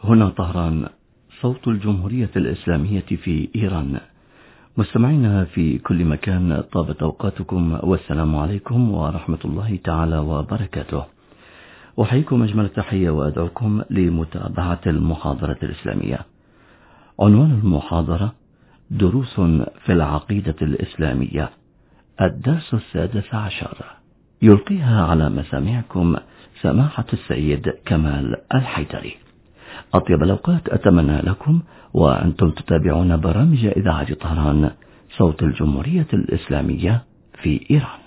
هنا طهران، صوت الجمهورية الإسلامية في إيران. مستمعينا في كل مكان، طابت أوقاتكم والسلام عليكم ورحمة الله تعالى وبركاته. أحييكم أجمل التحية وأدعوكم لمتابعة المحاضرة الإسلامية. عنوان المحاضرة: دروس في العقيدة الإسلامية، الدرس 16. يلقيها على مسامعكم سماحة السيد كمال الحيدري. أطيب الأوقات أتمنى لكم وأنتم تتابعون برامج إذاعة طهران، صوت الجمهورية الإسلامية في إيران.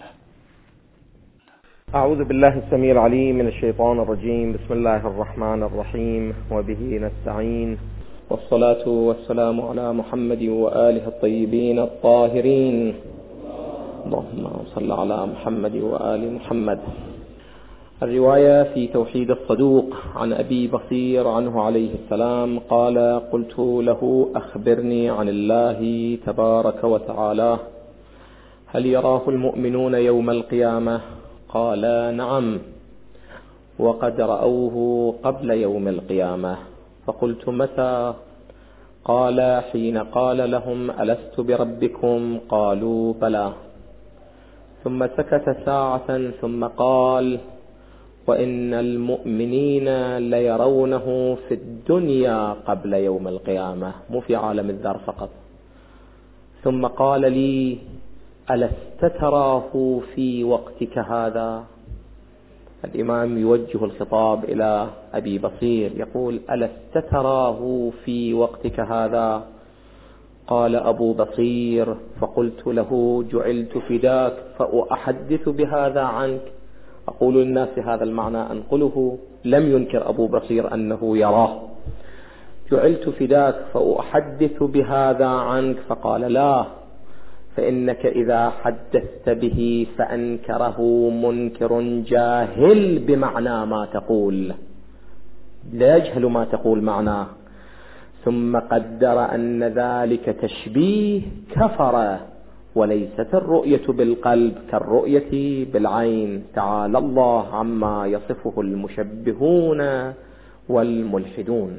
أعوذ بالله السميع العليم من الشيطان الرجيم. بسم الله الرحمن الرحيم، وبه نستعين، والصلاة والسلام على محمد وآله الطيبين الطاهرين. اللهم صل على محمد وآل محمد. الرواية في توحيد الصدوق عن أبي بصير عنه عليه السلام قال: قلت له: أخبرني عن الله تبارك وتعالى، هل يراه المؤمنون يوم القيامة؟ قال: نعم، وقد رأوه قبل يوم القيامة. فقلت: متى؟ قال: حين قال لهم: ألست بربكم؟ قالوا: بلى. ثم سكت ساعة ثم قال: وإن المؤمنين ليرونه في الدنيا قبل يوم القيامة، مو في عالم الذر فقط. ثم قال لي: ألست تراه في وقتك هذا؟ الإمام يوجه الخطاب إلى أبي بصير يقول: ألست تراه في وقتك هذا؟ قال أبو بصير: فقلت له: جعلت فداك فأحدث بهذا عنك. أقول للناس هذا المعنى أنقله. لم ينكر أبو بصير أنه يراه. جعلت فداك فأحدث بهذا عنك. فقال: لا، فإنك إذا حدثت به فأنكره منكر جاهل بمعنى ما تقول، لا يجهل ما تقول معناه. ثم قدر أن ذلك تشبيه كفر، وليست الرؤية بالقلب كالرؤية بالعين. تعالى الله عما يصفه المشبهون والملحدون.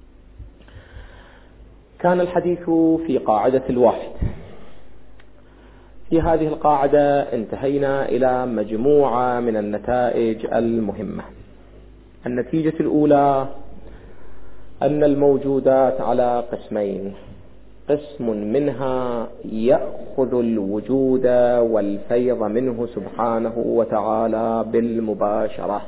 كان الحديث في قاعدة الوحد. في هذه القاعدة انتهينا إلى مجموعة من النتائج المهمة. النتيجة الأولى أن الموجودات على قسمين: قسم منها يأخذ الوجود والفيض منه سبحانه وتعالى بالمباشرة،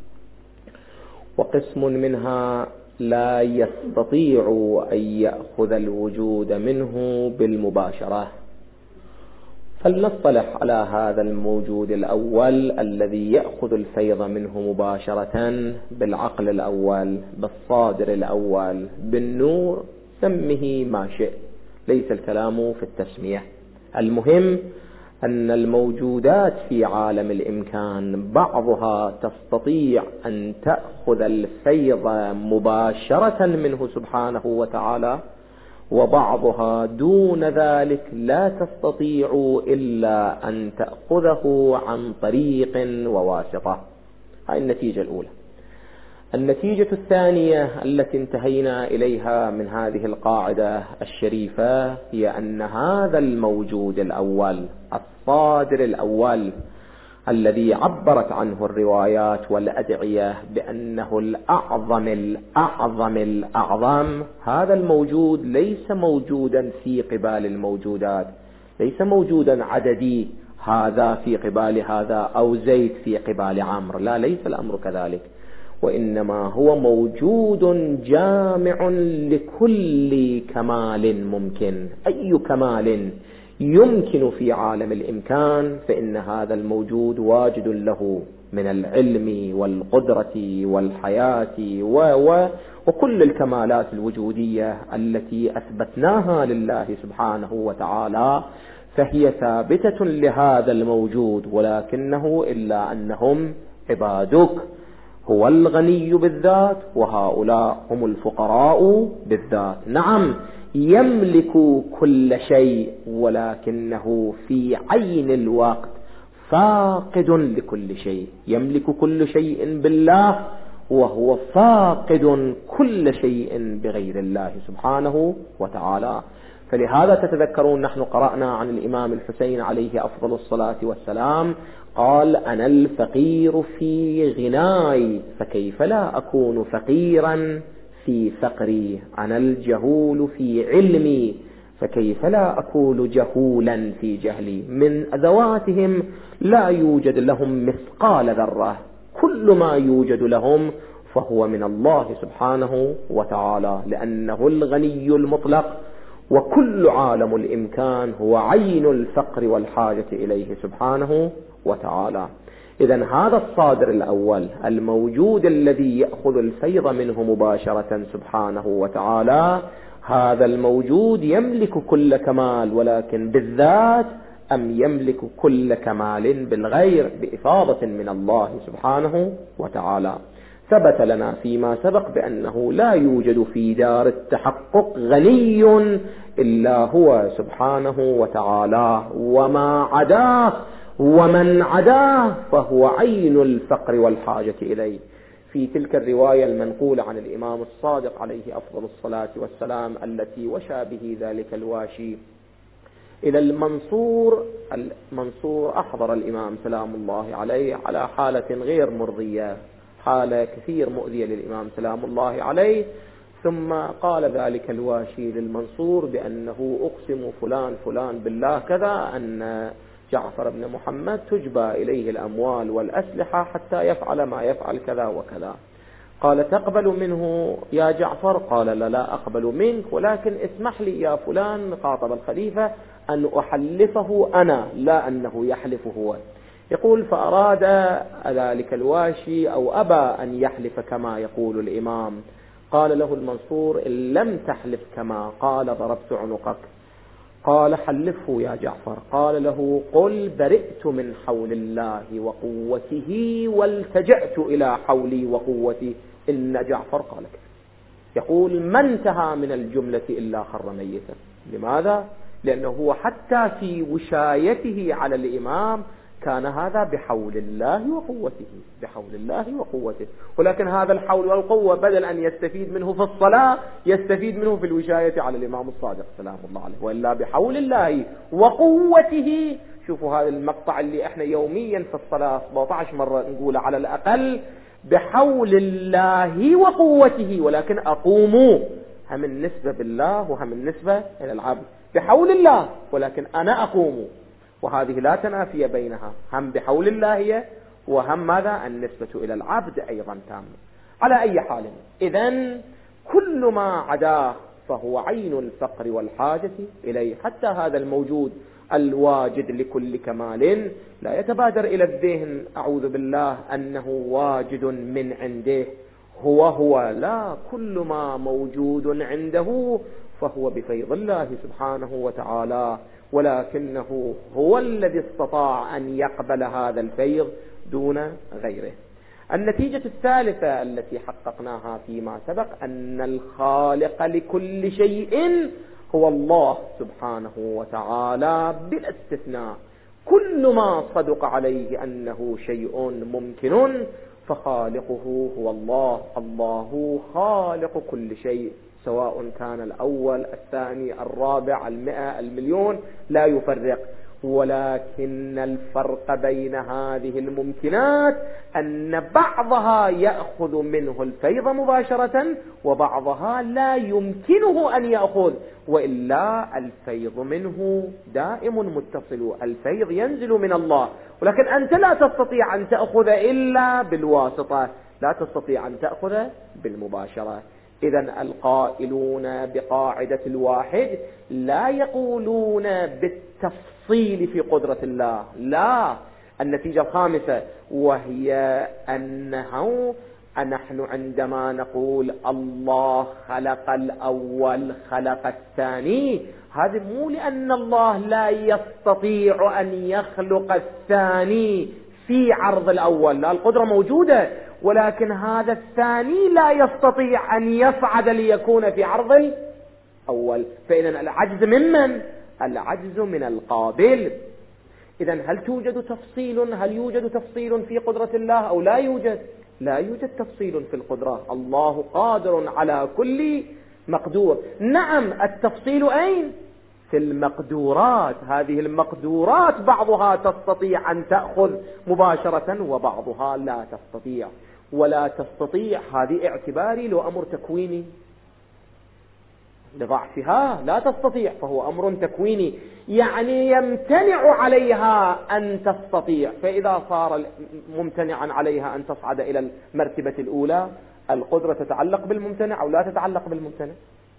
وقسم منها لا يستطيع أن يأخذ الوجود منه بالمباشرة. فلنصطلح على هذا الموجود الأول الذي يأخذ الفيض منه مباشرة بالعقل الأول، بالصادر الأول، بالنور، سمه ما شئ، ليس الكلام في التسمية. المهم أن الموجودات في عالم الإمكان بعضها تستطيع أن تأخذ الفيض مباشرة منه سبحانه وتعالى، وبعضها دون ذلك لا تستطيع إلا أن تأخذه عن طريق وواسطة. هذه النتيجة الأولى. النتيجة الثانية التي انتهينا إليها من هذه القاعدة الشريفة هي أن هذا الموجود الأول، الصادر الأول، الذي عبرت عنه الروايات والأدعية بأنه الأعظم، هذا الموجود ليس موجودا في قبال الموجودات، ليس موجودا عددي، هذا في قبال هذا أو زيد في قبال عمرو، لا، ليس الأمر كذلك، وإنما هو موجود جامع لكل كمال ممكن. أي كمال يمكن في عالم الإمكان فإن هذا الموجود واجد له من العلم والقدرة والحياة وكل الكمالات الوجودية التي أثبتناها لله سبحانه وتعالى، فهي ثابتة لهذا الموجود، ولكنه إلا أنهم عبادك. هو الغني بالذات وهؤلاء هم الفقراء بالذات. نعم، يملك كل شيء، ولكنه في عين الوقت فاقد لكل شيء. يملك كل شيء بالله، وهو فاقد كل شيء بغير الله سبحانه وتعالى. فلهذا تتذكرون نحن قرأنا عن الإمام الحسين عليه أفضل الصلاة والسلام قال: أنا الفقير في غناي فكيف لا أكون فقيرا في فقري، أنا الجهول في علمي فكيف لا أكون جهولا في جهلي. من ذواتهم لا يوجد لهم مثقال ذرة، كل ما يوجد لهم فهو من الله سبحانه وتعالى، لأنه الغني المطلق، وكل عالم الإمكان هو عين الفقر والحاجة إليه سبحانه وتعالى. إذن هذا الصادر الأول الموجود الذي يأخذ الفيض منه مباشرة سبحانه وتعالى، هذا الموجود يملك كل كمال، ولكن بالذات أم يملك كل كمال بالغير بإفاضة من الله سبحانه وتعالى. ثبت لنا فيما سبق بأنه لا يوجد في دار التحقق غني إلا هو سبحانه وتعالى، وما عداه ومن عداه فهو عين الفقر والحاجة إليه. في تلك الرواية المنقولة عن الإمام الصادق عليه أفضل الصلاة والسلام التي وشى به ذلك الواشي إلى المنصور أحضر الإمام سلام الله عليه على حالة غير مرضية، حالة كثير مؤذية للإمام سلام الله عليه، ثم قال ذلك الواشي للمنصور بأنه أقسم فلان بالله كذا أن جعفر بن محمد تجبى إليه الأموال والأسلحة حتى يفعل ما يفعل كذا وكذا. قال: تقبل منه يا جعفر؟ قال: لا أقبل منك، ولكن اسمح لي يا فلان، خاطب الخليفة، أن أحلفه أنا لا أنه يحلف هو. يقول: فأراد ذلك الواشي أو أبى أن يحلف كما يقول الإمام. قال له المنصور: إن لم تحلف كما قال ضربت عنقك. قال: حلفه يا جعفر. قال له: قل برئت من حول الله وقوته والتجأت إلى حولي وقوتي. إن جعفر قال كذا. يقول: ما انتهى من الجملة إلا خر ميتا. لماذا؟ لأنه هو حتى في وشايته على الإمام كان هذا بحول الله وقوته، بحول الله وقوته، ولكن هذا الحول والقوة بدل أن يستفيد منه في الصلاة يستفيد منه في الوشاية على الإمام الصادق سلام الله عليه، وإلا بحول الله وقوته. شوفوا هذا المقطع اللي احنا يوميا في الصلاة 17 مرة نقوله على الأقل، بحول الله وقوته، ولكن أقوموا هم النسبة بالله وهم النسبة إلى العبد. بحول الله ولكن أنا أقوم، وهذه لا تنافي بينها، هم بحول الله وهم ماذا؟ النسبة إلى العبد أيضا تام. على أي حال، إذن كل ما عداه فهو عين الفقر والحاجة إليه. حتى هذا الموجود الواجد لكل كمال لا يتبادر إلى الذهن أعوذ بالله أنه واجد من عنده، هو لا، كل ما موجود عنده فهو بفيض الله سبحانه وتعالى، ولكنه هو الذي استطاع أن يقبل هذا الفيض دون غيره. النتيجة الثالثة التي حققناها فيما سبق أن الخالق لكل شيء هو الله سبحانه وتعالى بلا استثناء. كل ما صدق عليه أنه شيء ممكن فخالقه هو الله. الله خالق كل شيء، سواء كان الأول الثاني الرابع 100 1,000,000 لا يفرق، ولكن الفرق بين هذه الممكنات أن بعضها يأخذ منه الفيض مباشرة وبعضها لا يمكنه أن يأخذ، وإلا الفيض منه دائم متصل، الفيض ينزل من الله، ولكن أنت لا تستطيع أن تأخذ إلا بالواسطة، لا تستطيع أن تأخذ بالمباشرة. إذن القائلون بقاعدة الواحد لا يقولون بالتفصيل في قدرة الله، لا. النتيجة الخامسة وهي أنه نحن عندما نقول الله خلق الأول خلق الثاني، هذا مو لأن الله لا يستطيع أن يخلق الثاني في عرض الأول، لا، القدرة موجودة، ولكن هذا الثاني لا يستطيع أن يصعد ليكون في عرض الأول. فإذن العجز ممن؟ العجز من القابل. إذن هل يوجد تفصيل في قدرة الله أو لا يوجد؟ لا يوجد تفصيل في القدرة. الله قادر على كل مقدور. نعم، التفصيل أين؟ في المقدورات. هذه المقدورات بعضها تستطيع أن تأخذ مباشرة وبعضها لا تستطيع. ولا تستطيع هذه اعتباري لو أمر تكويني، لضعفها لا تستطيع فهو أمر تكويني، يعني يمتنع عليها أن تستطيع. فإذا صار ممتنعا عليها أن تصعد إلى المرتبة الأولى، القدرة تتعلق بالممتنع أو لا تتعلق بالممتنع؟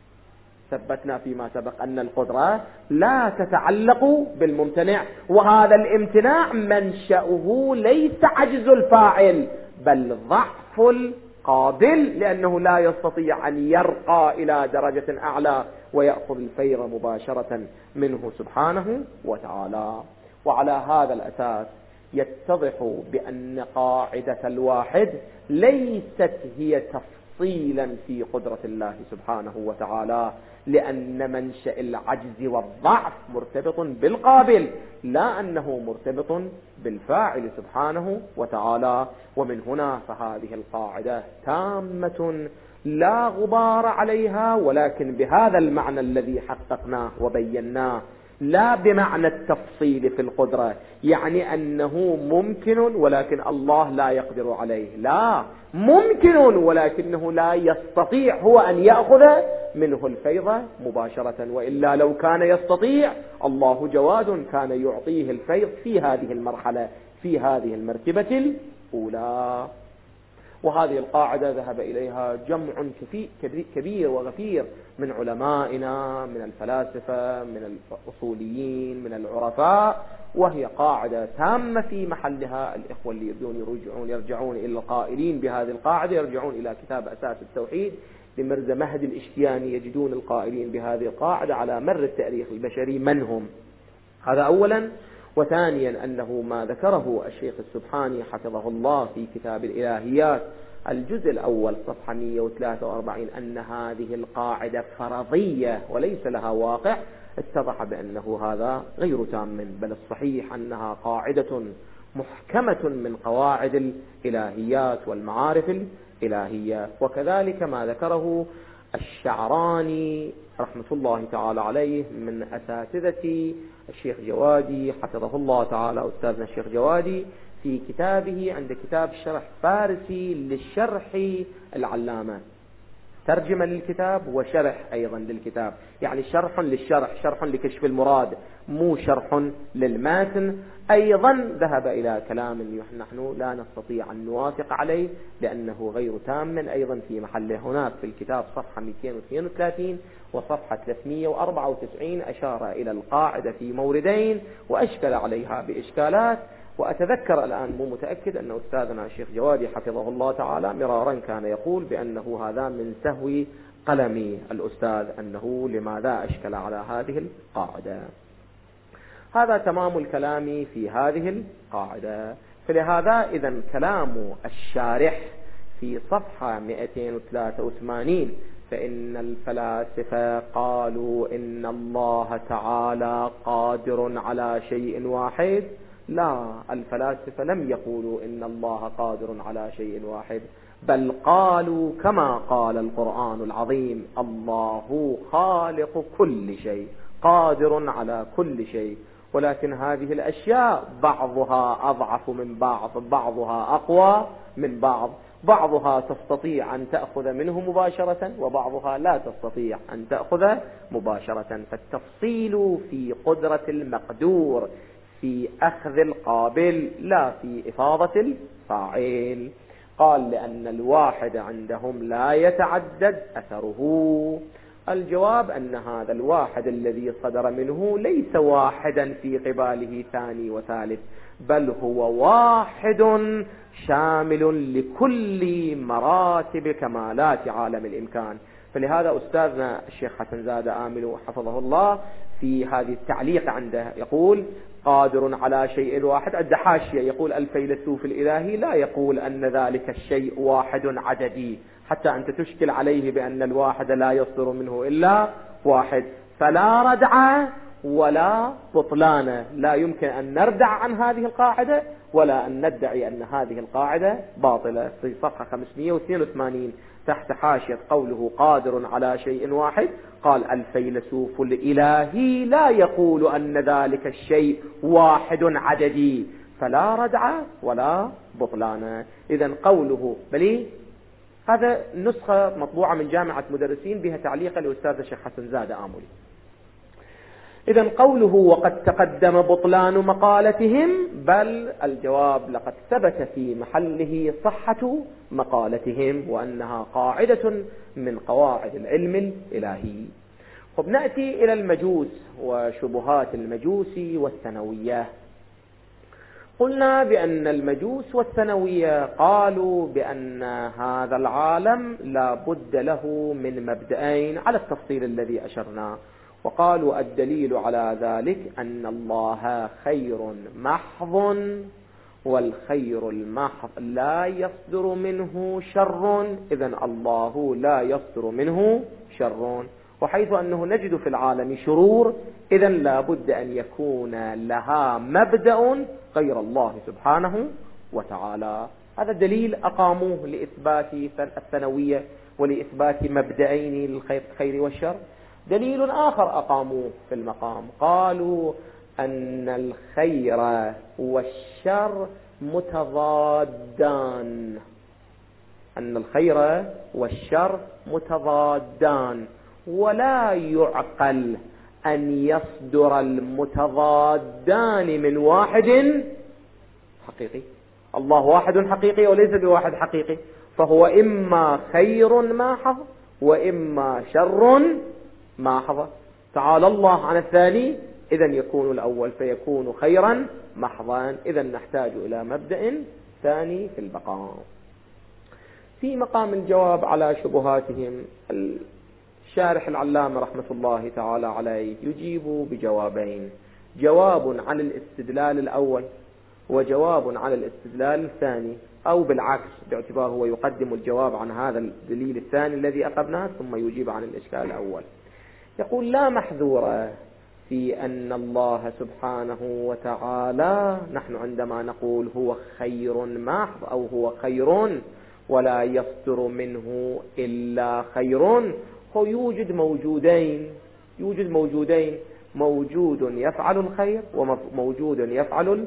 ثبتنا فيما سبق أن القدرة لا تتعلق بالممتنع، وهذا الامتناع منشأه ليس عجز الفاعل بل ضعف القابل، لأنه لا يستطيع أن يرقى إلى درجة أعلى ويأخذ الفيض مباشرة منه سبحانه وتعالى. وعلى هذا الأساس يتضح بأن قاعدة الواحد ليست هي تفصيلا في قدرة الله سبحانه وتعالى، لأن منشأ العجز والضعف مرتبط بالقابل، لا أنه مرتبط بالفاعل سبحانه وتعالى. ومن هنا فهذه القاعدة تامة لا غبار عليها، ولكن بهذا المعنى الذي حققناه وبيناه، لا بمعنى التفصيل في القدرة، يعني أنه ممكن ولكن الله لا يقدر عليه، لا، ممكن ولكنه لا يستطيع هو أن يأخذ منه الفيض مباشرة، وإلا لو كان يستطيع الله جواد كان يعطيه الفيض في هذه المرحلة، في هذه المرتبة الأولى. وهذه القاعدة ذهب إليها جمع كبير وغفير من علمائنا، من الفلاسفة، من الأصوليين، من العرفاء، وهي قاعدة تامة في محلها. الإخوة اللي يرجعون إلى القائلين بهذه القاعدة يرجعون إلى كتاب أساس التوحيد لمرزا مهدي الإشتياني، يجدون القائلين بهذه القاعدة على مر التاريخ البشري من هم. هذا أولا. وثانيا أنه ما ذكره الشيخ السبحاني حفظه الله في كتاب الإلهيات الجزء الأول صفحة 143 أن هذه القاعدة فرضية وليس لها واقع، اتضح بأنه هذا غير تام، بل الصحيح أنها قاعدة محكمة من قواعد الإلهيات والمعارف الإلهية. وكذلك ما ذكره الشعراني رحمة الله تعالى عليه من أساتذة الشيخ جوادي حفظه الله تعالى، أستاذنا الشيخ جوادي في كتابه عند كتاب شرح فارسي للشرح العلامة، ترجمة للكتاب وشرح أيضا للكتاب، يعني شرح للشرح، شرح لكشف المراد، مو شرح للماتن. أيضا ذهب إلى كلام نحن لا نستطيع أن نوافق عليه لأنه غير تام، أيضا في محله هناك في الكتاب صفحة 232 وصفحة 394 أشار إلى القاعدة في موردين وأشكل عليها بإشكالات. وأتذكر الآن مو متأكد أن أستاذنا الشيخ جوادي حفظه الله تعالى مرارا كان يقول بأنه هذا من سهو قلمي الأستاذ، أنه لماذا أشكل على هذه القاعدة. هذا تمام الكلام في هذه القاعدة. فلهذا إذن كلام الشارح في صفحة 283 فإن الفلاسفة قالوا إن الله تعالى قادر على شيء واحد. لا، الفلاسفة لم يقولوا إن الله قادر على شيء واحد، بل قالوا كما قال القرآن العظيم: الله خالق كل شيء قادر على كل شيء. ولكن هذه الأشياء بعضها أضعف من بعض، بعضها أقوى من بعض، بعضها تستطيع أن تأخذ منه مباشرة وبعضها لا تستطيع أن تأخذ مباشرة. فالتفصيل في قدرة المقدور في أخذ القابل لا في إفاضة الفاعل. قال لأن الواحد عندهم لا يتعدد أثره. الجواب أن هذا الواحد الذي صدر منه ليس واحدا في قباله ثاني وثالث، بل هو واحد شامل لكل مراتب كمالات عالم الإمكان. فلهذا أستاذنا الشيخ حسن زاد آمل حفظه الله في هذه التعليق عنده يقول: قادر على شيء واحد. عند حاشية يقول: الفيلسوف الإلهي لا يقول أن ذلك الشيء واحد عددي، حتى أنت تشكل عليه بأن الواحد لا يصدر منه إلا واحد، فلا ردع ولا بطلان. لا يمكن أن نردع عن هذه القاعدة ولا أن ندعي أن هذه القاعدة باطلة. في صفحة 582 تحت حاشية قوله قادر على شيء واحد قال الفيلسوف الإلهي لا يقول أن ذلك الشيء واحد عددي، فلا ردع ولا بطلان. إذن قوله بلي هذا نسخة مطبوعة من جامعة مدرسين بها تعليق لأستاذ الشيخ حسن زاد آملي. إذن قوله وقد تقدم بطلان مقالتهم، بل الجواب لقد ثبت في محله صحة مقالتهم وأنها قاعدة من قواعد العلم الإلهي. نأتي إلى المجوس وشبهات المجوس والثنوية. قلنا بأن المجوس والثنوية قالوا بأن هذا العالم لا بد له من مبدأين على التفصيل الذي أشرنا، وقالوا الدليل على ذلك أن الله خير محض، والخير المحض لا يصدر منه شر، إذن الله لا يصدر منه شر. وحيث أنه نجد في العالم شرور، إذن لا بد أن يكون لها مبدأ غير الله سبحانه وتعالى. هذا دليل أقاموه لإثبات الثنوية ولإثبات مبدأين للخير والشر. دليل آخر أقاموه في المقام، قالوا أن الخير والشر متضادان، أن الخير والشر متضادان، ولا يعقل أن يصدر المتضادان من واحد حقيقي. الله واحد حقيقي وليس بواحد حقيقي، فهو إما خير محض وإما شر محض. تعالى الله عن الثاني، إذن يكون الأول فيكون خيرا محضا. إذن نحتاج إلى مبدأ ثاني في البقاء. في مقام الجواب على شبهاتهم الشارح العلامة رحمة الله تعالى عليه يجيب بجوابين، جواب عن الاستدلال الأول وجواب عن الاستدلال الثاني، أو بالعكس باعتباره هو يقدم الجواب عن هذا الدليل الثاني الذي أخذناه ثم يجيب عن الإشكال الأول. يقول لا محذور في أن الله سبحانه وتعالى، نحن عندما نقول هو خير محض أو هو خير ولا يصدر منه إلا خير، هو يوجد موجودين، موجود يفعل الخير وموجود يفعل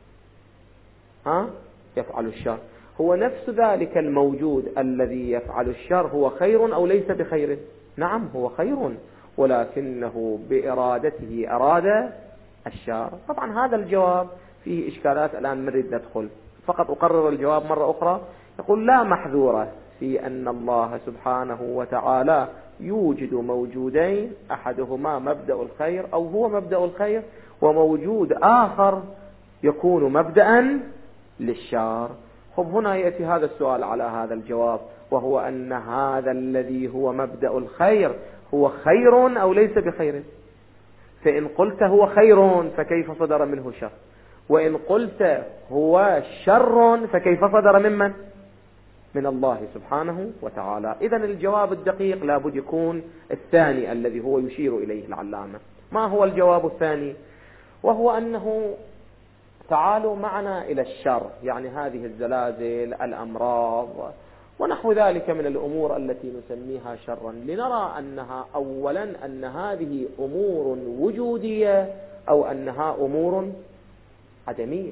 الشر. هو نفس ذلك الموجود الذي يفعل الشر هو خير أو ليس بخير؟ نعم هو خير، ولكنه بإرادته أراد الشر. طبعا هذا الجواب فيه إشكالات الآن نريد ندخل، فقط أقرر الجواب مرة أخرى. يقول لا محذور في أن الله سبحانه وتعالى يوجد موجودين، أحدهما مبدأ الخير أو هو مبدأ الخير، وموجود آخر يكون مبدأ للشر. هنا يأتي هذا السؤال على هذا الجواب، وهو أن هذا الذي هو مبدأ الخير هو خير أو ليس بخير؟ فإن قلت هو خير فكيف صدر منه شر؟ وإن قلت هو شر فكيف صدر ممن؟ من الله سبحانه وتعالى. إذن الجواب الدقيق لابد يكون الثاني الذي هو يشير إليه العلامة. ما هو الجواب الثاني؟ وهو أنه تعالوا معنا إلى الشر، يعني هذه الزلازل، الأمراض ونحو ذلك من الأمور التي نسميها شرا، لنرى أنها أولا أن هذه أمور وجودية أو أنها أمور عدمية.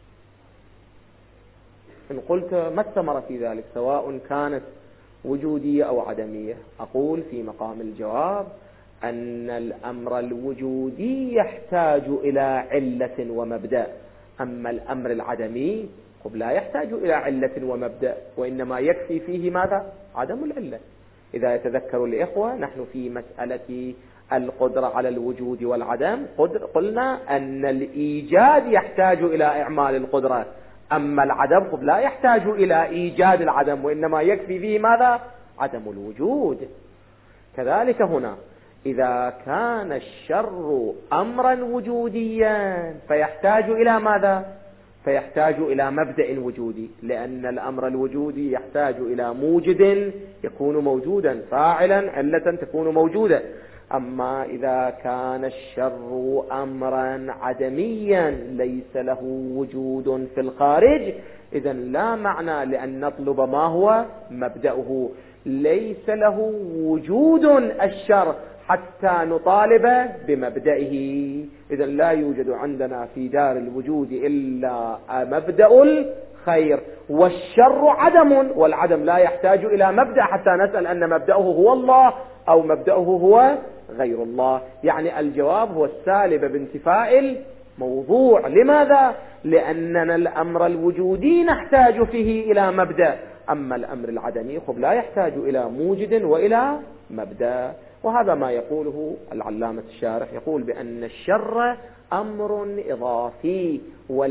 إن قلت ما الثمرة في ذلك سواء كانت وجودية أو عدمية؟ أقول في مقام الجواب أن الأمر الوجودي يحتاج إلى علة ومبدأ، أما الأمر العدمي لا يحتاج إلى علة ومبدأ، وإنما يكفي فيه ماذا؟ عدم العلة. إذا يتذكر الإخوة نحن في مسألة القدرة على الوجود والعدم قلنا أن الإيجاد يحتاج إلى إعمال القدرة، أما العدم لا يحتاج إلى إيجاد العدم، وإنما يكفي فيه ماذا؟ عدم الوجود. كذلك هنا إذا كان الشر أمرا وجوديا فيحتاج إلى ماذا؟ فيحتاج إلى مبدأ وجودي، لأن الأمر الوجودي يحتاج إلى موجد يكون موجودا، فاعلا علة تكون موجودة. أما إذا كان الشر أمرا عدميا ليس له وجود في الخارج، إذن لا معنى لأن نطلب ما هو مبدأه. ليس له وجود الشر حتى نطالب بمبدئه. إذن لا يوجد عندنا في دار الوجود إلا مبدأ الخير، والشر عدم، والعدم لا يحتاج إلى مبدأ حتى نسأل أن مبدأه هو الله أو مبدأه هو غير الله. يعني الجواب هو السالب بانتفاء الموضوع. لماذا؟ لأننا الأمر الوجودي نحتاج فيه إلى مبدأ، أما الأمر العدمي لا يحتاج إلى موجد وإلى مبدأ. وهذا ما يقوله العلامة الشارح، يقول بأن الشر أمر إضافي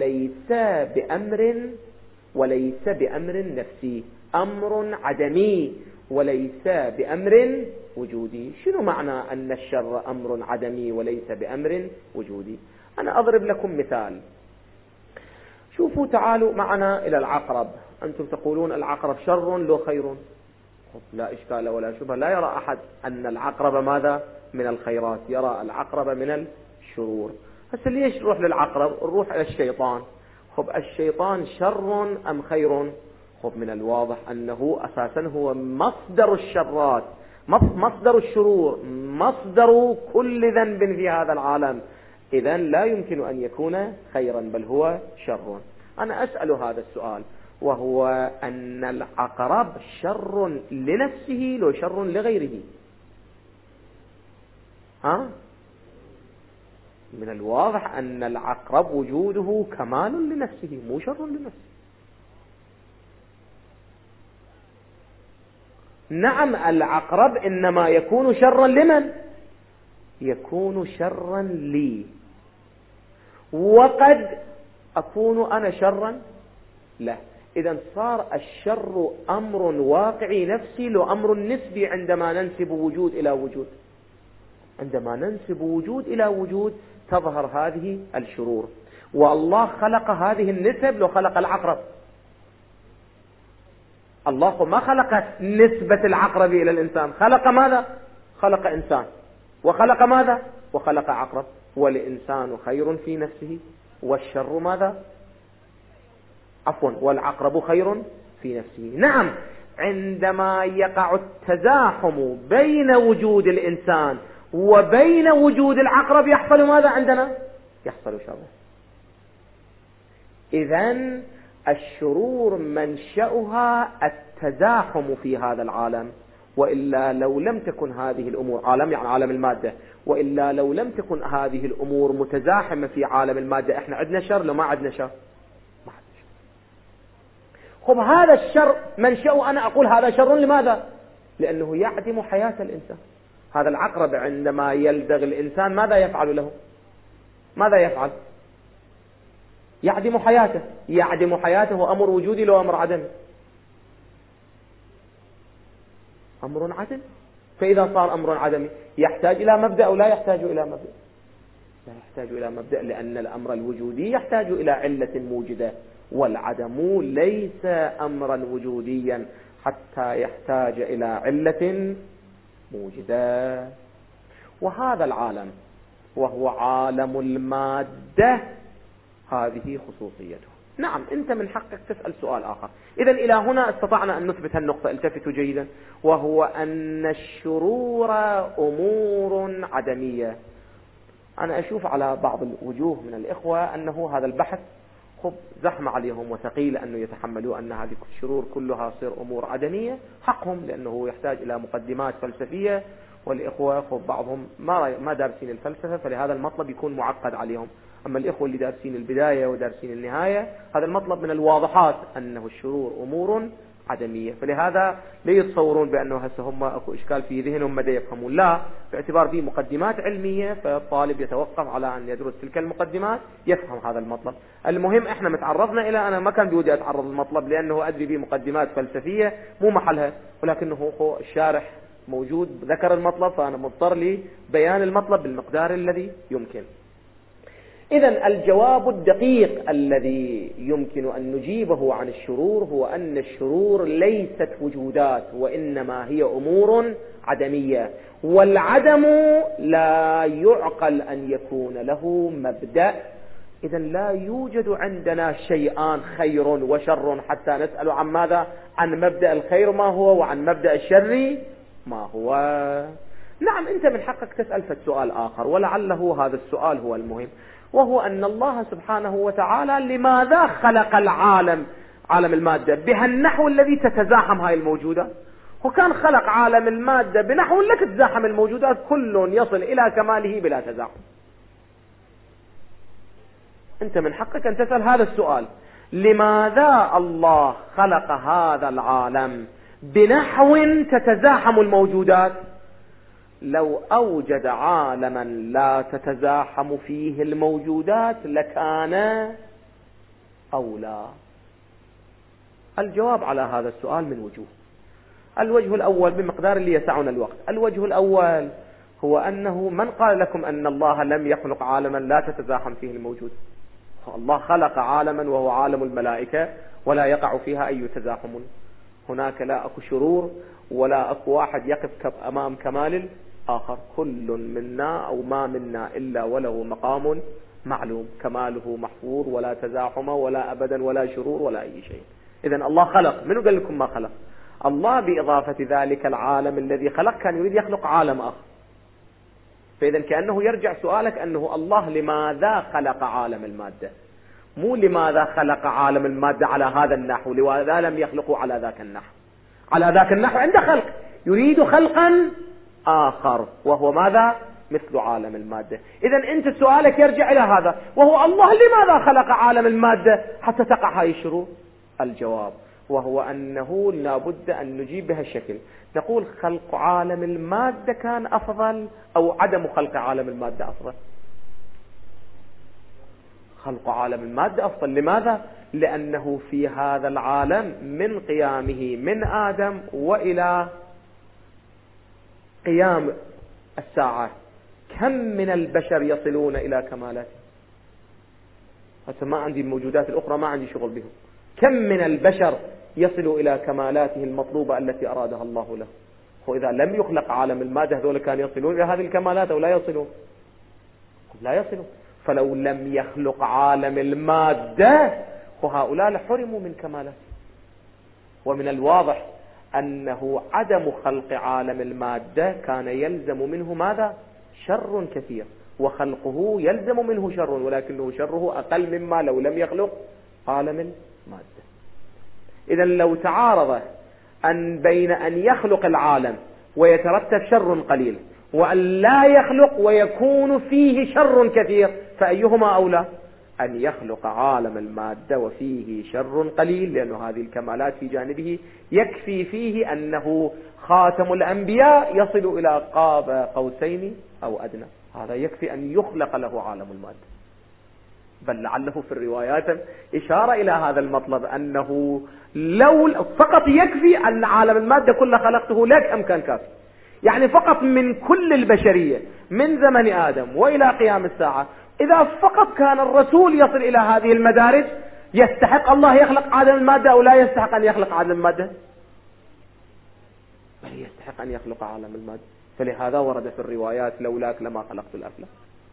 وليس بأمر نفسي، أمر عدمي وليس بأمر وجودي. شنو معنى أن الشر أمر عدمي وليس بأمر وجودي؟ أنا أضرب لكم مثال. شوفوا، تعالوا معنا إلى العقرب. أنتم تقولون العقرب شر لو خير؟ لا إشكال ولا شبهة، لا يرى أحد أن العقرب ماذا؟ من الخيرات، يرى العقرب من الشرور. هسه ليش نروح للعقرب؟ نروح إلى الشيطان. الشيطان شر أم خير؟ من الواضح أنه أساسا هو مصدر الشرات، مصدر الشرور، مصدر كل ذنب في هذا العالم. إذن لا يمكن أن يكون خيرا، بل هو شر. أنا أسأل هذا السؤال، وهو أن العقرب شر لنفسه لو شر لغيره؟ من الواضح أن العقرب وجوده كمال لنفسه، مو شر لنفسه. نعم، العقرب إنما يكون شرا لمن؟ يكون شرا لي، وقد أكون أنا شرا له. إذن صار الشر أمر واقعي نفسي لو أمر نسبي عندما ننسب وجود إلى وجود. عندما ننسب وجود إلى وجود تظهر هذه الشرور. والله خلق هذه النسب لو خلق العقرب. الله ما خلق نسبة العقرب إلى الإنسان، خلق ماذا؟ خلق إنسان، وخلق ماذا؟ وخلق عقرب. والإنسان خير في نفسه، والشر ماذا؟ والعقرب خير في نفسه. نعم، عندما يقع التزاحم بين وجود الإنسان وبين وجود العقرب يحصل ماذا عندنا؟ يحصل شر. إذن الشرور منشأها التزاحم في هذا العالم، وإلا لو لم تكن هذه الأمور، عالم يعني عالم المادة، وإلا لو لم تكن هذه الأمور متزاحمة في عالم المادة، احنا عندنا شر لو ما عندنا شر؟ ما عندنا شر. هذا الشر منشأه، أنا أقول هذا شر لماذا؟ لأنه يعدم حياة الإنسان. هذا العقرب عندما يلدغ الإنسان ماذا يفعل له؟ ماذا يفعل؟ يعدم حياته. يعدم حياته أمر وجودي لو أمر عدمي؟ أمر عدمي. فإذا صار أمر عدمي يحتاج إلى مبدأ أو لا يحتاج إلى مبدأ؟ لا يحتاج إلى مبدأ، لأن الأمر الوجودي يحتاج إلى علة موجدة، والعدم ليس أمرا وجوديا حتى يحتاج إلى علة موجدة. وهذا العالم وهو عالم المادة هذه خصوصيته. نعم، أنت من حقك تسأل سؤال آخر. إذن إلى هنا استطعنا أن نثبت النقطة، التفتوا جيدا، وهو أن الشرور أمور عدمية. أنا أشوف على بعض الوجوه من الإخوة أنه هذا البحث زحمة عليهم وثقيل أنه يتحملوا أن هذه الشرور كلها تصير أمور عدمية. حقهم، لأنه يحتاج إلى مقدمات فلسفية، والإخوة بعضهم ما دارسين الفلسفة، فلهذا المطلب يكون معقد عليهم. أما الإخوة اللي دارسين البداية ودارسين النهاية، هذا المطلب من الواضحات أنه الشرور أمور عدمية، فلهذا لا يتصورون بأنه هسه هم أكو إشكال في ذهنهم مدى يفهمون، لا، باعتبار فيه مقدمات علمية، فالطالب يتوقف على أن يدرس تلك المقدمات يفهم هذا المطلب. المهم إحنا متعرضنا إلى، أنا ما كان بودي أتعرض المطلب لأنه أدري به مقدمات فلسفية مو محلها، ولكنه الشارح موجود ذكر المطلب، فأنا مضطر لي بيان المطلب بالمقدار الذي يمكن. إذن الجواب الدقيق الذي يمكن أن نجيبه عن الشرور هو أن الشرور ليست وجودات، وإنما هي أمور عدمية، والعدم لا يعقل أن يكون له مبدأ. إذن لا يوجد عندنا شيئان خير وشر حتى نسأل عن ماذا؟ عن مبدأ الخير ما هو وعن مبدأ الشر ما هو. نعم، أنت من حقك تسأل في السؤال آخر، ولعله هذا السؤال هو المهم، وهو أن الله سبحانه وتعالى لماذا خلق العالم، عالم المادة، بهالنحو الذي تتزاحم هاي الموجودات؟ وكان خلق عالم المادة بنحو لا تتزاحم الموجودات، كل يصل إلى كماله بلا تزاحم. أنت من حقك أن تسأل هذا السؤال: لماذا الله خلق هذا العالم بنحو تتزاحم الموجودات؟ لو أوجد عالما لا تتزاحم فيه الموجودات لكان أولى. الجواب على هذا السؤال من وجوه. الوجه الأول بمقدار اللي يسعنا الوقت. الوجه الأول هو أنه من قال لكم أن الله لم يخلق عالما لا تتزاحم فيه الموجود؟ الله خلق عالما وهو عالم الملائكة ولا يقع فيها أي تزاحم. هناك لا أكو شرور ولا أكو واحد يقف أمام كمال آخر. كل منا أو ما منا إلا وله مقام معلوم، كماله محفوظ ولا تزاحم ولا أبدا ولا شرور ولا أي شيء. إذن الله خلق. منو قال لكم ما خلق؟ الله بإضافة ذلك العالم الذي خلق كان يريد يخلق عالم آخر. فإذا كأنه يرجع سؤالك أنه الله لماذا خلق عالم المادة، مو لماذا خلق عالم المادة على هذا النحو، لماذا لم يخلقوا على ذاك النحو. على ذاك النحو عند خلق، يريد خلقا آخر وهو ماذا؟ مثل عالم المادة. إذا أنت سؤالك يرجع إلى هذا، وهو الله لماذا خلق عالم المادة حتى تقع هاي الشرور؟ الجواب وهو أنه لابد أن نجيب بهالشكل، نقول خلق عالم المادة كان أفضل أو عدم خلق عالم المادة أفضل؟ خلق عالم المادة أفضل. لماذا؟ لأنه في هذا العالم من قيامه من آدم وإلى قيام الساعة كم من البشر يصلون إلى كمالاته. حتى ما عندي الموجودات الأخرى ما عندي شغل بهم. كم من البشر يصل إلى كمالاته المطلوبة التي أرادها الله له. وإذا لم يخلق عالم المادة هذول كانوا يصلون إلى هذه الكمالات أو لا يصلون؟ لا يصلون. فلو لم يخلق عالم المادة وهؤلاء لحرموا من كمالاته. ومن الواضح أنه عدم خلق عالم المادة كان يلزم منه ماذا؟ شر كثير، وخلقه يلزم منه شر، ولكنه شره أقل مما لو لم يخلق عالم المادة. إذا لو تعارض أن بين أن يخلق العالم ويترتب شر قليل وأن لا يخلق ويكون فيه شر كثير، فأيهما أولى؟ أن يخلق عالم المادة وفيه شر قليل، لأن هذه الكمالات في جانبه يكفي فيه أنه خاتم الأنبياء يصل إلى قاب قوسين أو أدنى. هذا يكفي أن يخلق له عالم المادة. بل لعله في الروايات إشارة إلى هذا المطلب، أنه لو فقط يكفي أن عالم المادة كله خلقته لك أم كان كافي. يعني فقط من كل البشرية من زمن آدم وإلى قيام الساعة، إذا فقط كان الرسول يصل إلى هذه المدارج، يستحق الله يخلق عالم المادة أو لا يستحق أن يخلق عالم المادة؟ بل يستحق أن يخلق عالم المادة. فلهذا ورد في الروايات لولاك لما خلقت الأفلاك.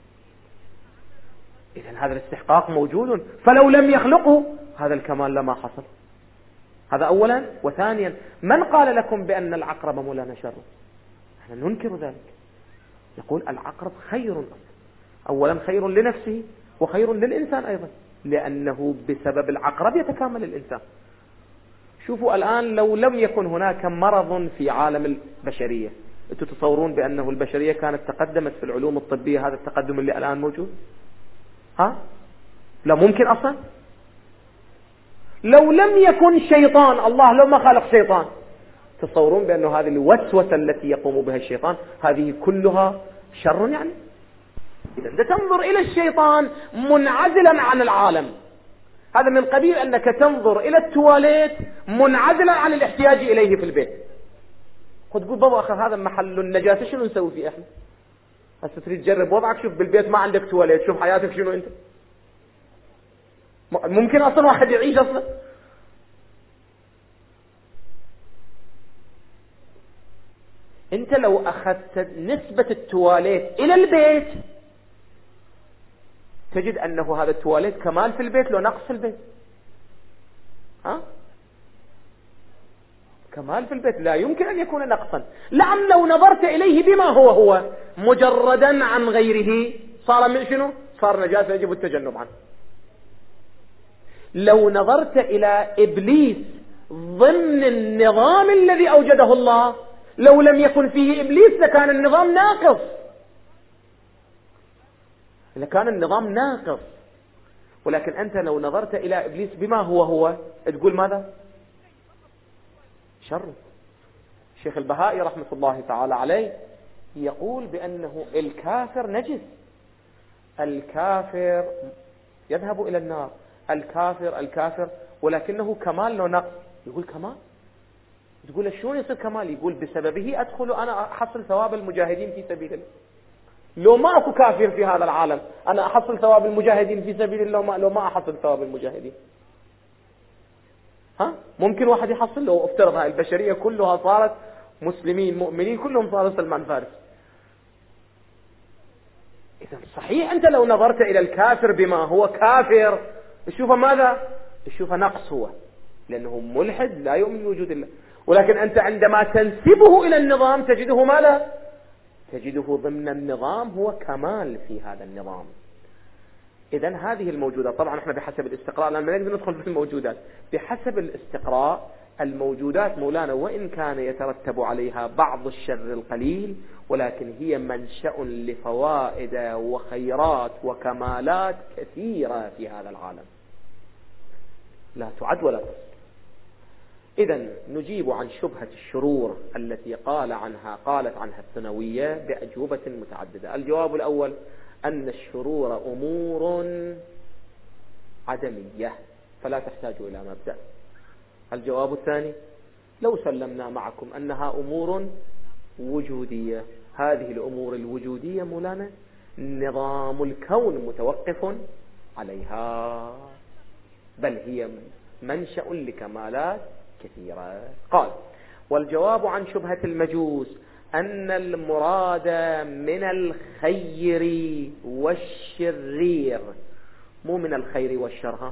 إذن هذا الاستحقاق موجود، فلو لم يخلقه هذا الكمال لما حصل. هذا أولا. وثانيا، من قال لكم بأن العقرب مولانا شر؟ نحن ننكر ذلك، نقول العقرب خير أصلا. أولا خير لنفسه وخير للإنسان أيضا، لأنه بسبب العقرب يتكامل الإنسان. شوفوا الآن لو لم يكن هناك مرض في عالم البشرية، أنتم تصورون بأنه البشرية كانت تقدمت في العلوم الطبية هذا التقدم اللي الآن موجود؟ لا ممكن أصلا. لو لم يكن شيطان، الله لو ما خلق شيطان، تصورون بأنه هذه الوسوسة التي يقوم بها الشيطان هذه كلها شر؟ يعني إذا تنظر إلى الشيطان منعزلا عن العالم، هذا من قبيل أنك تنظر إلى التواليت منعزلا عن الاحتياج إليه في البيت. قد تقول بابا أخي هذا محل النجاسة، شنو نسوي فيه إحنا؟ هسه تريد تجرب وضعك، شوف بالبيت ما عندك تواليت، شوف حياتك شنو انت. ممكن اصلا واحد يعيش اصلا؟ انت لو اخذت نسبة التواليت الى البيت تجد انه هذا التواليت كمال في البيت لو نقص في البيت. ها؟ كمال في البيت لا يمكن ان يكون نقصا. نعم لو نظرت اليه بما هو مجردا عن غيره صار من شنو؟ صار نجاسة يجب التجنب عنه. لو نظرت الى ابليس ضمن النظام الذي اوجده الله، لو لم يكن فيه ابليس لكان النظام ناقص، لكان النظام ناقص. ولكن انت لو نظرت الى ابليس بما هو تقول ماذا؟ شر. الشيخ البهائي رحمة الله تعالى عليه يقول بأنه الكافر نجس، الكافر يذهب إلى النار، الكافر ولكنه كمال لو نقص. يقول كمال؟ تقول شلون يصير كمال؟ يقول بسببه أدخل أنا أحصل ثواب المجاهدين في سبيل الله. لو ما أكو كافر في هذا العالم أنا أحصل ثواب المجاهدين في سبيل الله، لو ما أحصل ثواب المجاهدين. ها؟ ممكن واحد يحصل؟ لو افترض هاي البشرية كلها صارت مسلمين مؤمنين كلهم صاروا سلمان فارس. إذا صحيح أنت لو نظرت إلى الكافر بما هو كافر تشوفه ماذا؟ تشوفه نقص هو، لأنه ملحد لا يؤمن بوجود الله. ولكن أنت عندما تنسبه إلى النظام تجده ماذا؟ تجده ضمن النظام هو كمال في هذا النظام. إذن هذه الموجودات طبعا احنا بحسب الاستقراء، لأن ما نقدر ندخل في الموجودات، بحسب الاستقراء الموجودات مولانا وإن كان يترتب عليها بعض الشر القليل، ولكن هي منشأ لفوائد وخيرات وكمالات كثيرة في هذا العالم لا تعد ولا تحصى. إذن نجيب عن شبهة الشرور التي قالت عنها الثانوية بأجوبة متعددة. الجواب الأول أن الشرور أمور عدمية فلا تحتاج إلى مبدأ. الجواب الثاني لو سلمنا معكم أنها أمور وجودية، هذه الأمور الوجودية مولانا نظام الكون متوقف عليها، بل هي منشأ لكمالات كثيرة. قال والجواب عن شبهة المجوس أن المراد من الخير والشرير، مو من الخير والشر.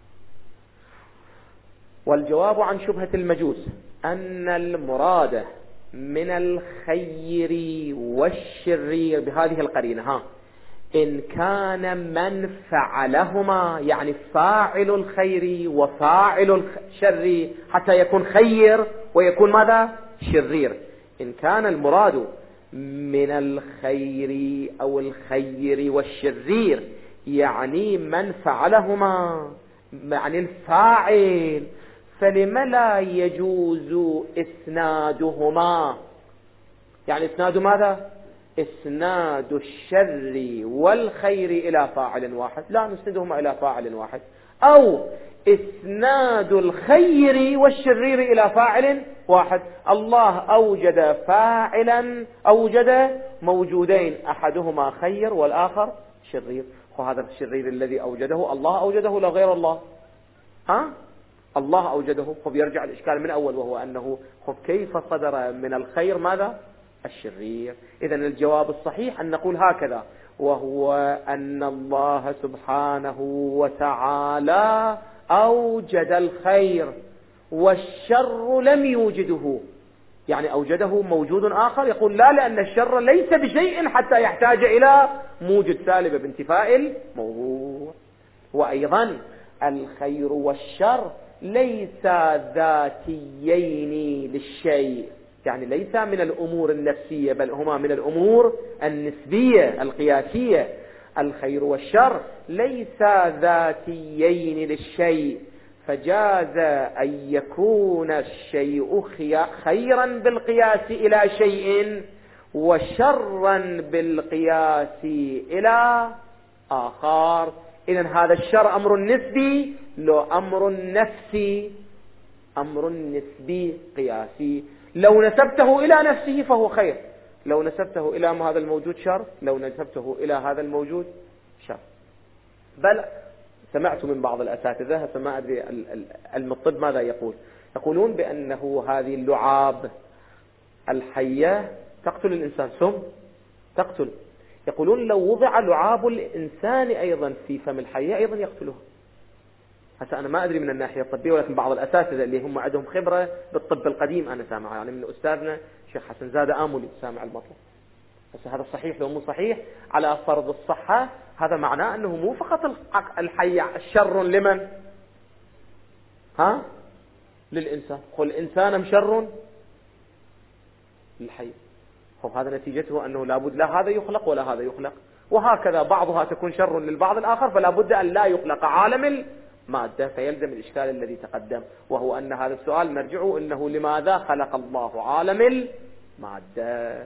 والجواب عن شبهة المجوس أن المراد من الخير والشرير بهذه القرينة إن كان من فعلهما، يعني فاعل الخير وفاعل الشر حتى يكون خير ويكون ماذا؟ شرير. إن كان المراد من الخير أو الخير والشرير يعني من فعلهما، يعني الفاعل، فلم لا يجوز إسنادهما؟ يعني إسناد ماذا؟ إسناد الشر والخير إلى فاعل واحد، لا نسندهما إلى فاعل واحد، أو إسناد الخير والشرير إلى فاعل واحد. الله أوجد فاعلا، أوجد موجودين أحدهما خير والآخر شرير، وهذا الشرير الذي أوجده الله أوجده لا غير الله. الله أوجده. يرجع الإشكال من أول، وهو أنه كيف صدر من الخير ماذا؟ الشرير. إذن الجواب الصحيح أن نقول هكذا، وهو أن الله سبحانه وتعالى أوجد الخير والشر لم يوجده، يعني أوجده موجود آخر. يقول لا، لأن الشر ليس بشيء حتى يحتاج إلى موجد سالب بانتفاء الموضوع. وأيضا الخير والشر ليس ذاتيين للشيء، يعني ليس من الأمور النفسية، بل هما من الأمور النسبية القياسية. الخير والشر ليس ذاتيين للشيء، فجاز أن يكون الشيء خيرا بالقياس إلى شيء وشرا بالقياس إلى آخر. إذن هذا الشر أمر نسبي، لو أمر نفسي، أمر نسبي قياسي. لو نسبته إلى نفسه فهو خير، لو نسبته إلى هذا الموجود شر، لو نسبته إلى هذا الموجود شر. بل سمعت من بعض الأساتذة، هسه ما أدري علم الطب ماذا يقولون بأنه هذه اللعاب الحية تقتل الإنسان، سم تقتل. يقولون لو وضع لعاب الإنسان أيضا في فم الحية أيضا يقتله. هسه أنا ما أدري من الناحية الطبية، ولكن بعض الأساتذة اللي هم عندهم خبرة بالطب القديم أنا سامع، يعني من أستاذنا شيخ حسن زادة آملي سامع المطلب. هسه هذا صحيح لو مو صحيح على فرض الصحة، هذا معناه أنه مو فقط الحية شر لمن؟ للإنسان. قل الإنسان شر للحي. هذا نتيجته أنه لابد لا هذا يخلق ولا هذا يخلق، وهكذا بعضها تكون شر للبعض الآخر، فلا بد أن لا يخلق عالم المادة، فيلزم الإشكال الذي تقدم، وهو أن هذا السؤال مرجعه أنه لماذا خلق الله عالم المادة.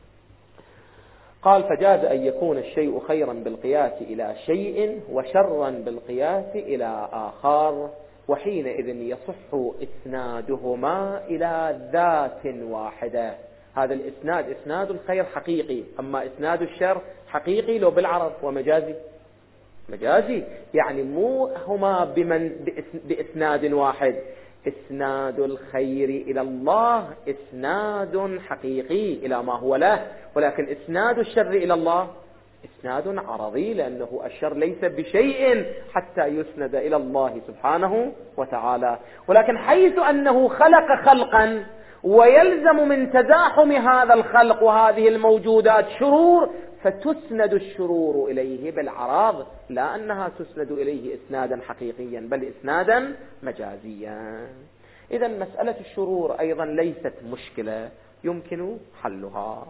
قال فجاز أن يكون الشيء خيرا بالقياس إلى شيء وشرا بالقياس إلى آخر، وحينئذ يصح إسنادهما إلى ذات واحدة. هذا الإسناد إسناد الخير حقيقي، أما إسناد الشر حقيقي لو بالعرض ومجازي. مجازي يعني مو هما بإسناد واحد. إسناد الخير إلى الله إسناد حقيقي إلى ما هو له، ولكن إسناد الشر إلى الله إسناد عرضي، لأنه الشر ليس بشيء حتى يسند إلى الله سبحانه وتعالى. ولكن حيث أنه خلق خلقا ويلزم من تزاحم هذا الخلق وهذه الموجودات شرور، فتسند الشرور إليه بالعراض، لا أنها تسند إليه إسنادا حقيقيا بل إسنادا مجازيا. إذا مسألة الشرور أيضا ليست مشكلة يمكن حلها.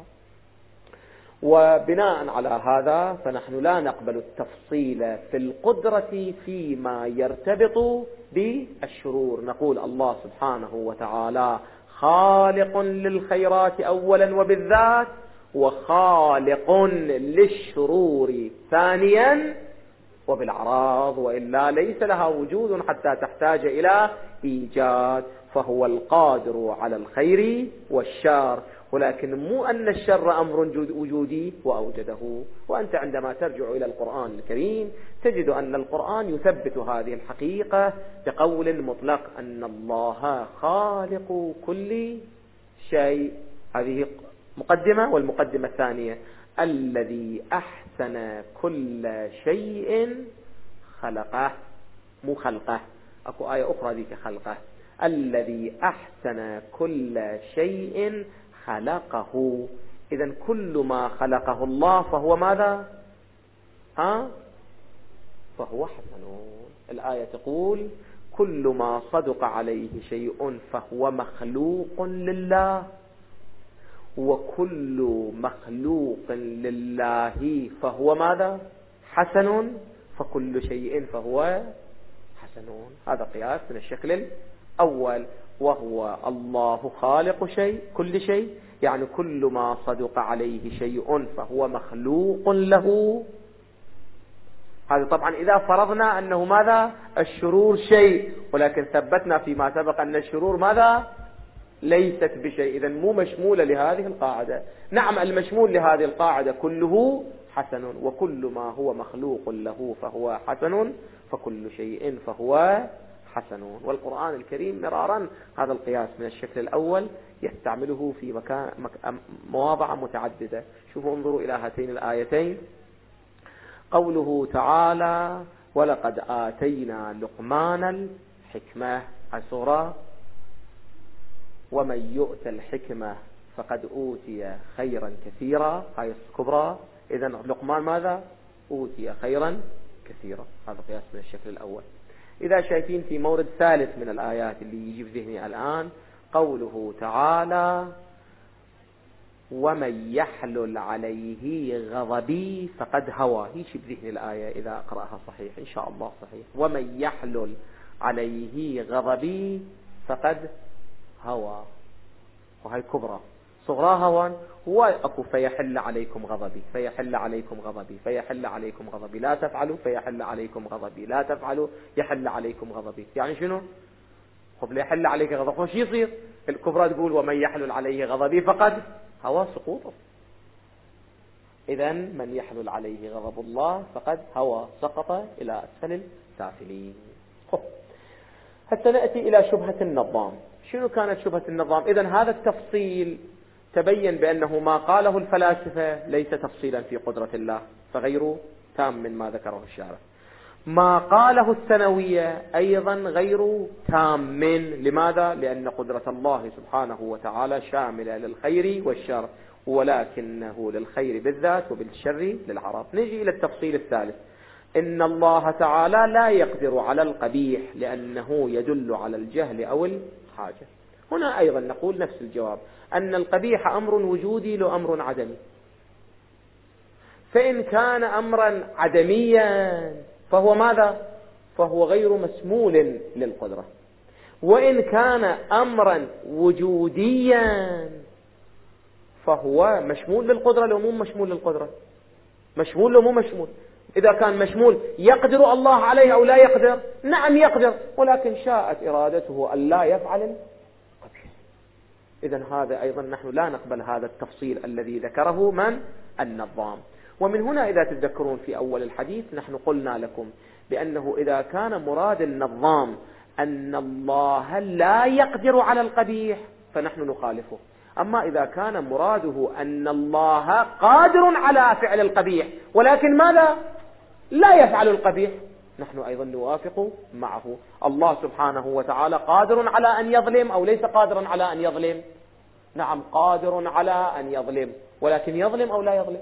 وبناء على هذا فنحن لا نقبل التفصيل في القدرة فيما يرتبط بالشرور. نقول الله سبحانه وتعالى خالق للخيرات أولا وبالذات، وخالق للشرور ثانيا وبالأعراض، وإلا ليس لها وجود حتى تحتاج إلى إيجاد، فهو القادر على الخير والشر، ولكن مو أن الشر أمر وجودي وأوجده. وأنت عندما ترجع إلى القرآن الكريم تجد أن القرآن يثبت هذه الحقيقة بقول مطلق أن الله خالق كل شيء. هذه مقدمة، والمقدمة الثانية الذي أحسن كل شيء خلقه، مو خلقه، أكو آية أخرى ذيك خلقه، الذي أحسن كل شيء خلقه. إذن كل ما خلقه الله فهو ماذا؟ فهو حسن. الآية تقول كل ما صدق عليه شيء فهو مخلوق لله، وكل مخلوق لله فهو ماذا؟ حسن، فكل شيء فهو حسن. هذا قياس من الشكل الأول، وهو الله خالق شيء كل شيء، يعني كل ما صدق عليه شيء فهو مخلوق له. هذا طبعا إذا فرضنا أنه ماذا؟ الشرور شيء، ولكن ثبتنا فيما سبق أن الشرور ماذا؟ ليست بشيء، إذن مو مشمولة لهذه القاعدة. نعم المشمول لهذه القاعدة كله حسن، وكل ما هو مخلوق له فهو حسن، فكل شيء فهو حسن. والقرآن الكريم مرارا هذا القياس من الشكل الأول يستعمله في مواضع متعددة. شوفوا انظروا إلى هاتين الآيتين، قوله تعالى ولقد آتينا لقمان الحكمة، السورة ومن يؤت الحكمة فقد أوتي خيرا كثيرا، هاي الكبرى. إذن لقمان ماذا؟ أوتي خيرا كثيرا. هذا قياس من الشكل الأول. إذا شايفين في مورد ثالث من الآيات اللي يجي في ذهني الآن، قوله تعالى ومن يحلل عليه غضبي فقد هوى. هيش بذهني الآية إذا أقرأها صحيح إن شاء الله صحيح. ومن يحلل عليه غضبي فقد هوى، وهي كبرى. صغراها هوان هو أكو فيحل عليكم غضبي، فيحل عليكم غضبي، فيحل عليكم غضبي، لا تفعلوا فيحل عليكم غضبي، لا تفعلوا يحل عليكم غضبي. يعني شنو؟ قبل يحل عليك غضبي وش يصير؟ الكبرى تقول ومن يحلل عليه غضبي فقد هوى، سقوط إذن من يحلل عليه غضب الله فقد هوى سقط إلى أسفل السافلين. حتى نأتي إلى شبهة النظام. شنو كانت شبهة النظام؟ إذن هذا التفصيل تبين بأنه ما قاله الفلاسفة ليس تفصيلا في قدرة الله، فغير تام من ما ذكره الشارع. ما قاله الثانوية أيضا غير تام. لماذا؟ لأن قدرة الله سبحانه وتعالى شاملة للخير والشر، ولكنه للخير بالذات وبالشر للعرض. نجي إلى التفصيل الثالث. إن الله تعالى لا يقدر على القبيح لأنه يدل على الجهل أو الحاجة. هنا أيضا نقول نفس الجواب، أن القبيح أمر وجودي لو أمر عدمي. فإن كان أمرا عدميا فهو ماذا؟ فهو غير مسمول للقدرة. وإن كان أمرا وجوديا فهو مشمول للقدرة لو مو مشمول للقدرة. مشمول لو مو مشمول. إذا كان مشمول يقدر الله عليه أو لا يقدر؟ نعم يقدر، ولكن شاءت إرادته أن لا يفعل القبيح. إذن هذا أيضا نحن لا نقبل هذا التفصيل الذي ذكره من؟ النظام. ومن هنا إذا تتذكرون في أول الحديث نحن قلنا لكم بأنه إذا كان مراد النظام أن الله لا يقدر على القبيح فنحن نخالفه. أما إذا كان مراده أن الله قادر على فعل القبيح ولكن ماذا؟ لا يفعل القبيح، نحن أيضا نوافق معه. الله سبحانه وتعالى قادر على أن يظلم أو ليس قادرا على أن يظلم؟ نعم قادر على أن يظلم، ولكن يظلم أو لا يظلم؟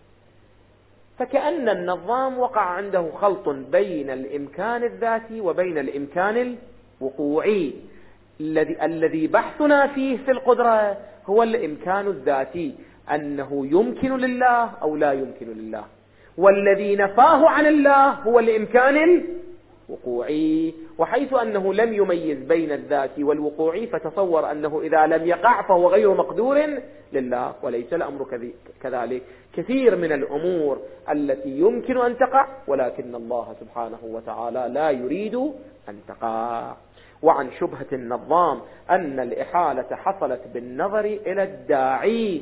فكأن النظام وقع عنده خلط بين الإمكان الذاتي وبين الإمكان الوقوعي. الذي بحثنا فيه في القدرة هو الإمكان الذاتي، أنه يمكن لله أو لا يمكن لله. والذي نفاه عن الله هو الإمكان الوقوعي. وحيث أنه لم يميز بين الذاتي والوقوعي فتصور أنه إذا لم يقع فهو غير مقدور لله، وليس الأمر كذلك. كثير من الأمور التي يمكن أن تقع ولكن الله سبحانه وتعالى لا يريد أن تقع. وعن شبهة النظام أن الإحالة حصلت بالنظر إلى الداعي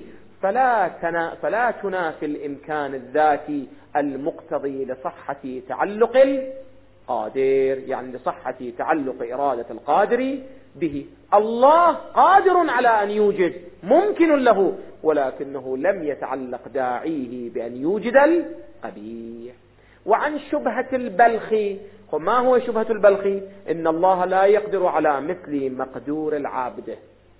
فلا تنافي الإمكان الذاتي المقتضي لصحة تعلق القادر، يعني لصحة تعلق إرادة القادر به. الله قادر على أن يوجد، ممكن له، ولكنه لم يتعلق داعيه بأن يوجد القبيح. وعن شبهة البلخ، ما هو شبهة البلخ؟ إن الله لا يقدر على مثل مقدور العبد.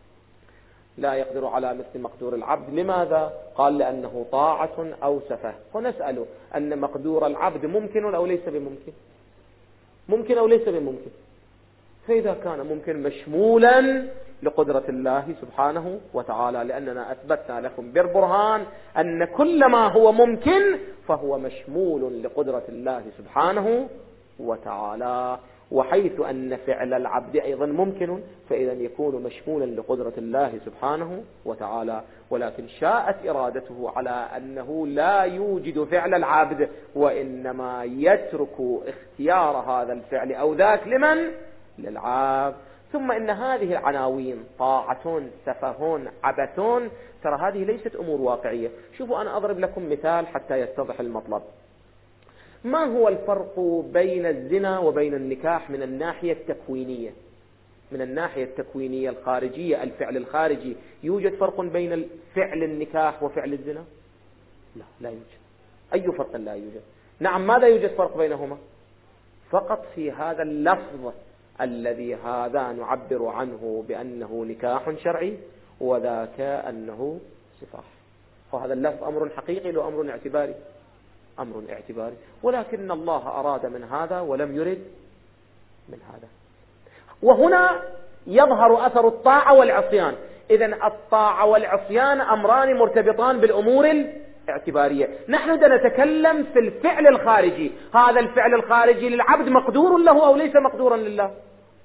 لا يقدر على مثل مقدور العبد. لماذا؟ قال لأنه طاعة أو سفه. ونسأل أن مقدور العبد ممكن أو ليس بممكن؟ ممكن أو ليس بممكن؟ فإذا كان ممكن مشمولا لقدرة الله سبحانه وتعالى، لأننا أثبتنا لكم بالبرهان أن كل ما هو ممكن فهو مشمول لقدرة الله سبحانه وتعالى. وحيث أن فعل العبد أيضا ممكن فإذا يكون مشمولا لقدرة الله سبحانه وتعالى. ولكن شاءت إرادته على أنه لا يوجد فعل العبد، وإنما يترك اختيار هذا الفعل أو ذاك لمن؟ للعبد. ثم إن هذه العناوين طاعة، سفه، عبث، ترى هذه ليست أمور واقعية. شوفوا أنا أضرب لكم مثال حتى يتضح المطلب. ما هو الفرق بين الزنا وبين النكاح من الناحية التكوينية؟ من الناحية التكوينية الخارجية، الفعل الخارجي، يوجد فرق بين فعل النكاح وفعل الزنا؟ لا يوجد. أي فرق لا يوجد؟ نعم، ماذا يوجد فرق بينهما؟ فقط في هذا اللفظ الذي هذا نعبر عنه بأنه نكاح شرعي وذاك أنه سفاح. وهذا اللفظ أمر حقيقي لو أمر اعتباري؟ أمر اعتباري. ولكن الله أراد من هذا ولم يرد من هذا. وهنا يظهر أثر الطاعة والعصيان. إذن الطاعة والعصيان أمران مرتبطان بالأمور الاعتبارية. نحن نتكلم في الفعل الخارجي. هذا الفعل الخارجي للعبد مقدور له أو ليس مقدورا لله؟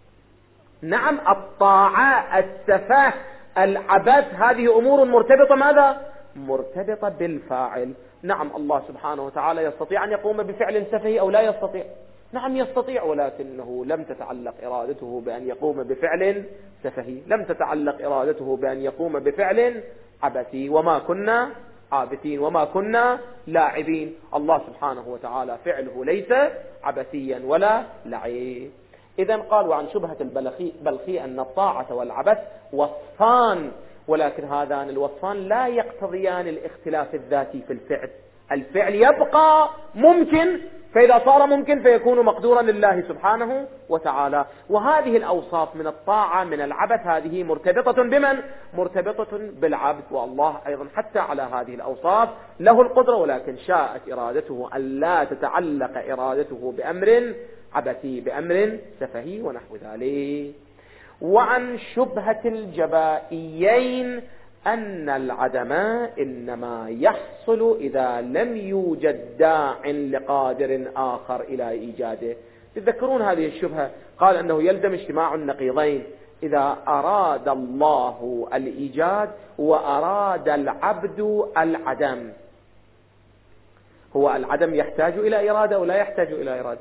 نعم، الطاعة، السفه، العبث، هذه أمور مرتبطة ماذا؟ مرتبطة بالفاعل. نعم، الله سبحانه وتعالى يستطيع أن يقوم بفعل سفهي أو لا يستطيع؟ نعم يستطيع، ولكنه لم تتعلق إرادته بأن يقوم بفعل سفهي، لم تتعلق إرادته بأن يقوم بفعل عبثي. وما كنا عابثين وما كنا لاعبين. الله سبحانه وتعالى فعله ليس عبثيا ولا لعيب. إذن قال وعن شبهة البلخي أن الطاعة والعبث وصفان، ولكن هذان الوصفان لا يقتضيان الاختلاف الذاتي في الفعل. الفعل يبقى ممكن، فإذا صار ممكن فيكون مقدورا لله سبحانه وتعالى. وهذه الأوصاف من الطاعة من العبث هذه مرتبطة بمن؟ مرتبطة بالعبد، والله أيضا حتى على هذه الأوصاف له القدرة، ولكن شاءت إرادته أن لا تتعلق إرادته بأمر عبثي بأمر سفهي ونحو ذلك. وعن شبهة الجبائيين أن العدم إنما يحصل إذا لم يوجد داع لقادر آخر إلى إيجاده. تذكرون هذه الشبهة؟ قال أنه يلزم اجتماع النقيضين إذا أراد الله الإيجاد وأراد العبد العدم. هو العدم يحتاج إلى إرادة ولا يحتاج إلى إرادة؟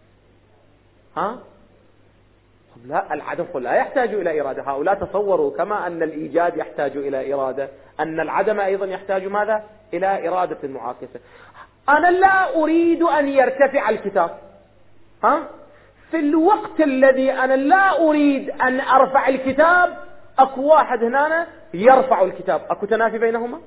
لا، العدم لا يحتاج إلى إرادة. هؤلاء تصوروا كما أن الإيجاد يحتاج إلى إرادة أن العدم أيضا يحتاج ماذا؟ إلى إرادة المعاكسة. أنا لا أريد أن يرتفع الكتاب، في الوقت الذي أنا لا أريد أن أرفع الكتاب أكو واحد هنا يرفع الكتاب، أكو تنافي بينهما؟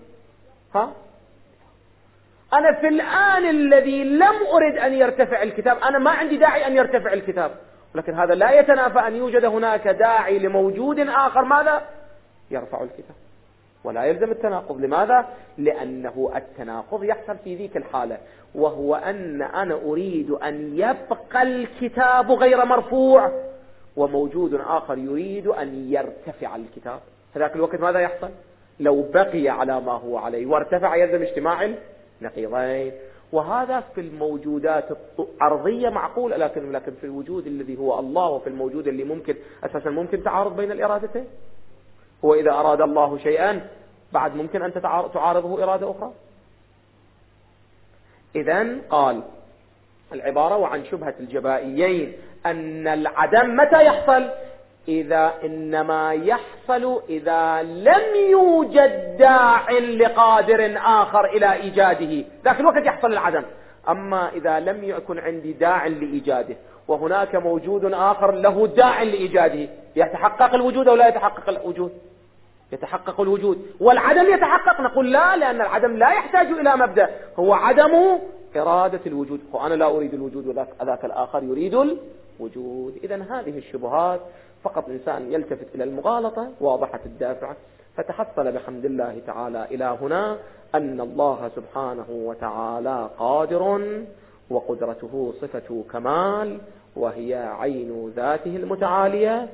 أنا في الآن الذي لم أرد أن يرتفع الكتاب أنا ما عندي داعي أن يرتفع الكتاب، لكن هذا لا يتنافى أن يوجد هناك داعي لموجود آخر ماذا؟ يرفع الكتاب، ولا يلزم التناقض. لماذا؟ لأنه التناقض يحصل في ذيك الحالة، وهو أن أنا أريد أن يبقى الكتاب غير مرفوع وموجود آخر يريد أن يرتفع الكتاب. في ذاك الوقت ماذا يحصل؟ لو بقي على ما هو عليه وارتفع يلزم اجتماع النقيضين. وهذا في الموجودات الأرضية معقول، لكن في الوجود الذي هو الله وفي الموجود اللي ممكن أساسا ممكن تعارض بين الإرادتين. هو إذا أراد الله شيئا بعد ممكن أن تعارضه إرادة أخرى. إذن قال العبارة وعن شبهة الجبائيين أن العدم متى يحصل؟ إذا إنما يحصل إذا لم يوجد داع لقادر آخر إلى إيجاده، ذاك الوقت يحصل العدم. أما إذا لم يكن عندي داع لإيجاده وهناك موجود آخر له داع لإيجاده، يتحقق الوجود أو لا يتحقق الوجود؟ يتحقق الوجود. والعدم يتحقق؟ نقول لا، لأن العدم لا يحتاج إلى مبدأ، هو عدم إرادة الوجود. وأنا لا أريد الوجود وذاك الآخر يريد الوجود. إذن هذه الشبهات فقط إنسان يلتفت إلى المغالطة واضحة الدافع، فتحصل بحمد الله تعالى إلى هنا أن الله سبحانه وتعالى قادر وقدرته صفة كمال وهي عين ذاته المتعالية،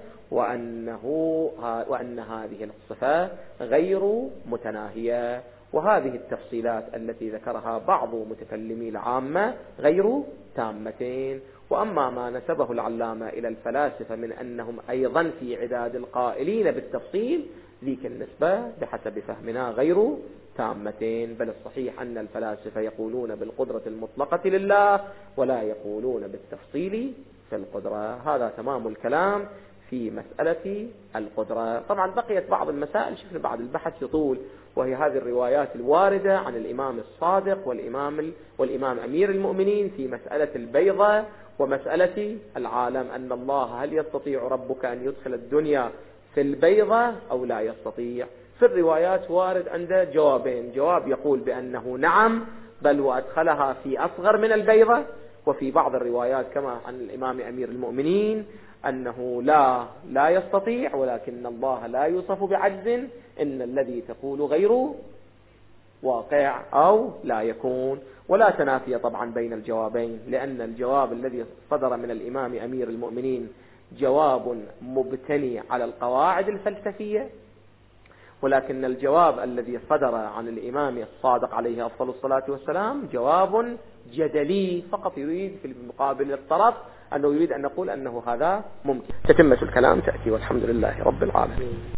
وأن هذه الصفة غير متناهية. وهذه التفصيلات التي ذكرها بعض متكلمي العامة غير تامتين. وأما ما نسبه العلامة إلى الفلاسفة من أنهم أيضا في عداد القائلين بالتفصيل، ذيك النسبة بحسب فهمنا غير تامتين، بل الصحيح أن الفلاسفة يقولون بالقدرة المطلقة لله ولا يقولون بالتفصيل في القدرة. هذا تمام الكلام في مسألة القدرة. طبعا بقيت بعض المسائل شفنا بعد البحث يطول، وهي هذه الروايات الواردة عن الإمام الصادق والإمام أمير المؤمنين في مسألة البيضة ومسألة العالم، أن الله هل يستطيع ربك أن يدخل الدنيا في البيضة أو لا يستطيع؟ في الروايات وارد عنده جوابين، جواب يقول بأنه نعم بل وأدخلها في أصغر من البيضة، وفي بعض الروايات كما عن الإمام أمير المؤمنين أنه لا يستطيع، ولكن الله لا يوصف بعجز، إن الذي تقول غير واقع أو لا يكون. ولا تنافي طبعا بين الجوابين، لأن الجواب الذي صدر من الإمام أمير المؤمنين جواب مبتني على القواعد الفلسفية، ولكن الجواب الذي صدر عن الإمام الصادق عليه أفضل الصلاة والسلام جواب جدلي، فقط يريد في المقابل الطرف أنه يريد أن نقول أنه هذا ممكن. تتمة الكلام تأتي، والحمد لله رب العالمين.